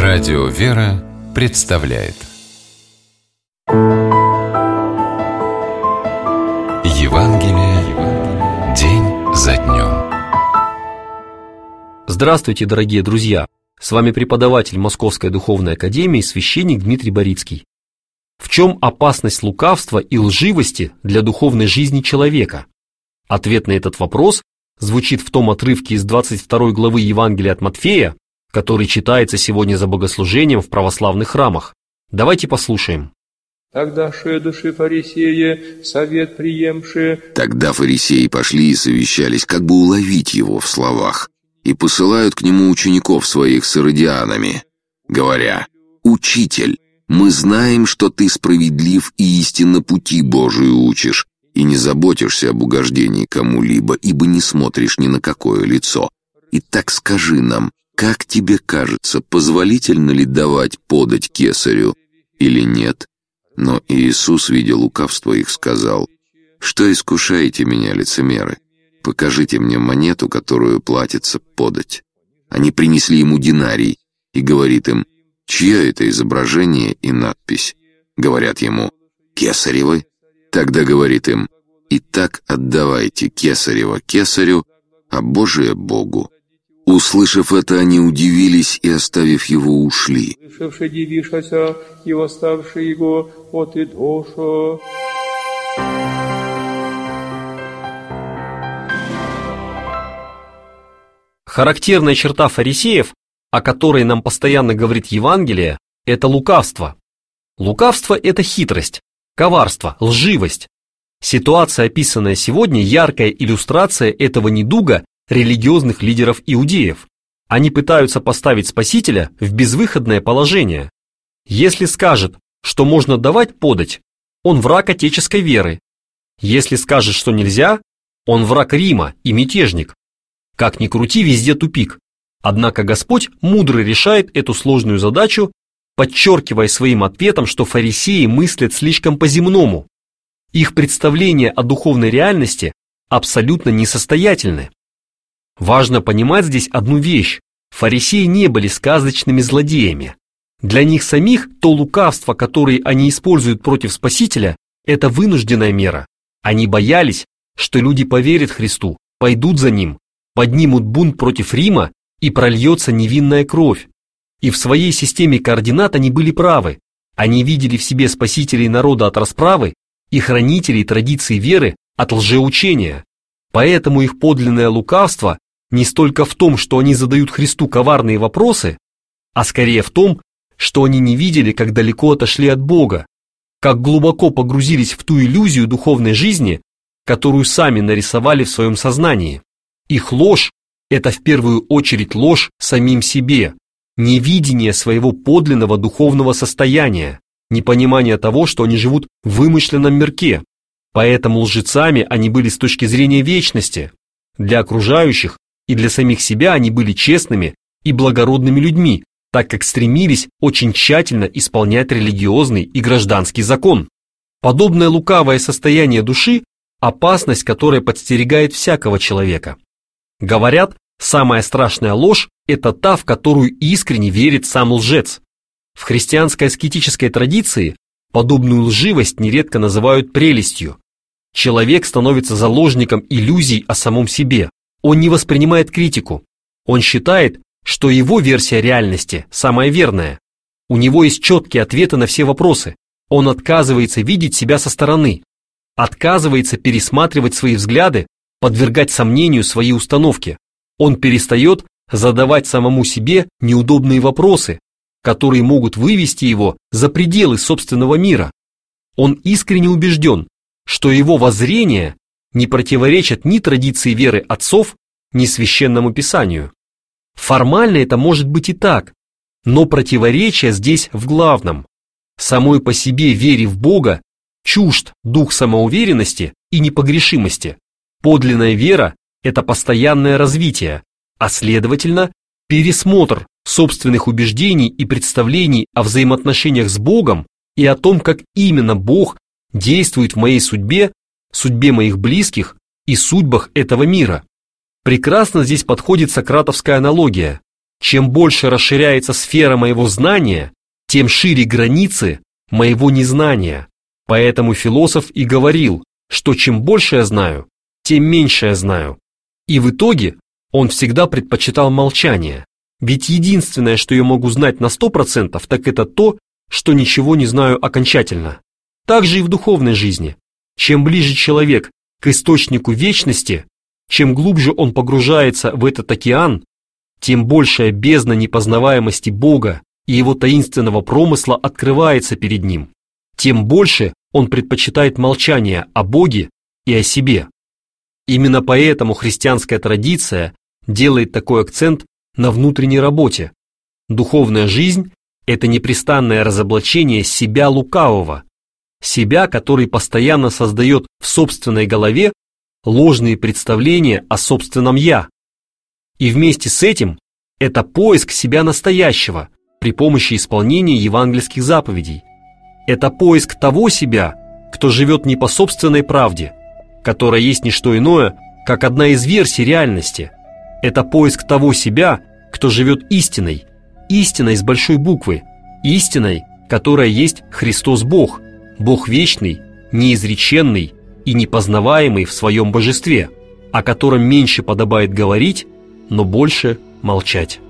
Радио «Вера» представляет Евангелие день за днем. Здравствуйте, дорогие друзья! С вами преподаватель Московской Духовной Академии, священник Дмитрий Борицкий. В чем опасность лукавства и лживости для духовной жизни человека? Ответ на этот вопрос звучит в том отрывке из 22 главы Евангелия от Матфея, который читается сегодня за богослужением в православных храмах. Давайте послушаем. Тогда фарисеи совет приемши. Тогда фарисеи пошли и совещались, как бы уловить его в словах, и посылают к нему учеников своих с иродианами, говоря: «Учитель, мы знаем, что ты справедлив и истинно пути Божии учишь, и не заботишься об угождении кому-либо, ибо не смотришь ни на какое лицо. Итак, скажи нам, как тебе кажется, позволительно ли давать подать кесарю или нет?» Но Иисус, видя лукавство их, сказал: «Что искушаете меня, лицемеры? Покажите мне монету, которую платится подать». Они принесли ему динарий, и говорит им: «Чье это изображение и надпись?» Говорят ему: «Кесаревы». Тогда говорит им: «Итак, отдавайте кесарево кесарю, а Божие Богу». Услышав это, они удивились и, оставив его, ушли. Характерная черта фарисеев, о которой нам постоянно говорит Евангелие, это лукавство. Лукавство – это хитрость, коварство, лживость. Ситуация, описанная сегодня, яркая иллюстрация этого недуга религиозных лидеров иудеев. Они пытаются поставить Спасителя в безвыходное положение. Если скажет, что можно давать подать, он враг отеческой веры. Если скажет, что нельзя, он враг Рима и мятежник. Как ни крути, везде тупик. Однако Господь мудро решает эту сложную задачу, подчеркивая своим ответом, что фарисеи мыслят слишком по-земному. Их представления о духовной реальности абсолютно несостоятельны. Важно понимать здесь одну вещь. Фарисеи не были сказочными злодеями. Для них самих то лукавство, которое они используют против Спасителя, это вынужденная мера. Они боялись, что люди поверят Христу, пойдут за Ним, поднимут бунт против Рима и прольется невинная кровь. И в своей системе координат они были правы. Они видели в себе спасителей народа от расправы и хранителей традиций веры от лжеучения. Поэтому их подлинное лукавство не столько в том, что они задают Христу коварные вопросы, а скорее в том, что они не видели, как далеко отошли от Бога, как глубоко погрузились в ту иллюзию духовной жизни, которую сами нарисовали в своем сознании. Их ложь – это в первую очередь ложь самим себе, невидение своего подлинного духовного состояния, непонимание того, что они живут в вымышленном мирке. Поэтому лжецами они были с точки зрения вечности. Для окружающих и для самих себя они были честными и благородными людьми, так как стремились очень тщательно исполнять религиозный и гражданский закон. Подобное лукавое состояние души – опасность, которая подстерегает всякого человека. Говорят, самая страшная ложь – это та, в которую искренне верит сам лжец. В христианской аскетической традиции подобную лживость нередко называют прелестью. Человек становится заложником иллюзий о самом себе. Он не воспринимает критику. Он считает, что его версия реальности самая верная. У него есть четкие ответы на все вопросы. Он отказывается видеть себя со стороны. Отказывается пересматривать свои взгляды, подвергать сомнению свои установки. Он перестает задавать самому себе неудобные вопросы, которые могут вывести его за пределы собственного мира. Он искренне убежден, что его воззрения не противоречат ни традиции веры отцов, ни священному писанию. Формально это может быть и так, но противоречие здесь в главном. Самой по себе вере в Бога чужд дух самоуверенности и непогрешимости. Подлинная вера – это постоянное развитие, а следовательно, пересмотр собственных убеждений и представлений о взаимоотношениях с Богом и о том, как именно Бог действует в моей судьбе, судьбе моих близких и судьбах этого мира. Прекрасно здесь подходит сократовская аналогия. Чем больше расширяется сфера моего знания, тем шире границы моего незнания. Поэтому философ и говорил, что чем больше я знаю, тем меньше я знаю. И в итоге он всегда предпочитал молчание. Ведь единственное, что я могу знать на 100%, так это то, что ничего не знаю окончательно. Так же и в духовной жизни. Чем ближе человек к источнику вечности, чем глубже он погружается в этот океан, тем большая бездна непознаваемости Бога и его таинственного промысла открывается перед ним, тем больше он предпочитает молчание о Боге и о себе. Именно поэтому христианская традиция делает такой акцент на внутренней работе. Духовная жизнь – это непрестанное разоблачение себя лукавого, себя, который постоянно создает в собственной голове ложные представления о собственном «я». И вместе с этим это поиск себя настоящего при помощи исполнения евангельских заповедей. Это поиск того себя, кто живет не по собственной правде, которая есть не что иное, как одна из версий реальности. Это поиск того себя, кто живет истиной, истиной с большой буквы, истиной, которая есть Христос Бог, Бог вечный, неизреченный и непознаваемый в своем божестве, о котором меньше подобает говорить, но больше молчать.